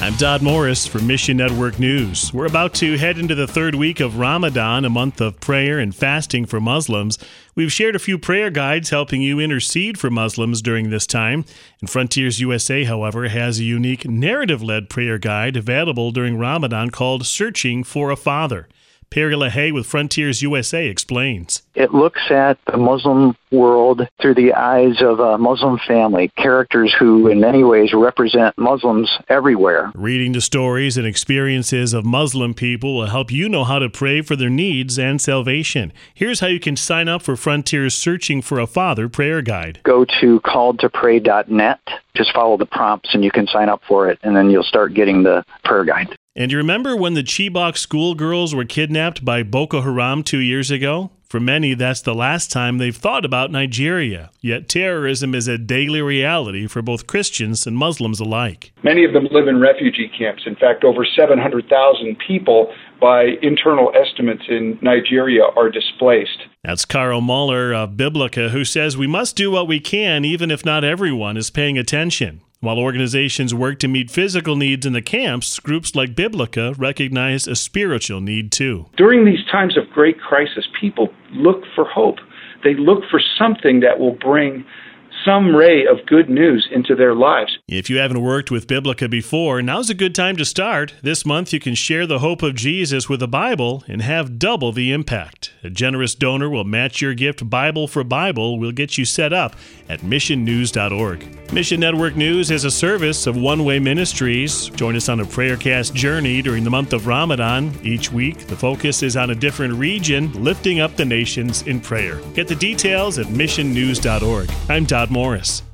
I'm Dodd Morris for Mission Network News. We're about to head into the third week of Ramadan, a month of prayer and fasting for Muslims. We've shared a few prayer guides helping you intercede for Muslims during this time. And Frontiers USA, however, has a unique narrative-led prayer guide available during Ramadan called Searching for a Father. Perry LaHaye with Frontiers USA explains. It looks at the Muslim world through the eyes of a Muslim family, characters who in many ways represent Muslims everywhere. Reading the stories and experiences of Muslim people will help you know how to pray for their needs and salvation. Here's how you can sign up for Frontiers Searching for a Father prayer guide. Go to calledtopray.net. Just follow the prompts and you can sign up for it, and then you'll start getting the prayer guide. And you remember when the Chibok schoolgirls were kidnapped by Boko Haram 2 years ago? For many, that's the last time they've thought about Nigeria. Yet terrorism is a daily reality for both Christians and Muslims alike. Many of them live in refugee camps. In fact, over 700,000 people, by internal estimates in Nigeria, are displaced. That's Carl Muller of Biblica, who says we must do what we can even if not everyone is paying attention. While organizations work to meet physical needs in the camps, groups like Biblica recognize a spiritual need too. During these times of great crisis, people look for hope. They look for something that will bring some ray of good news into their lives. If you haven't worked with Biblica before, now's a good time to start. This month you can share the hope of Jesus with the Bible and have double the impact. A generous donor will match your gift Bible for Bible. We'll get you set up at missionnews.org. Mission Network News is a service of One Way Ministries. Join us on a Prayercast journey during the month of Ramadan. Each week, the focus is on a different region, lifting up the nations in prayer. Get the details at missionnews.org. I'm Dodd Morris.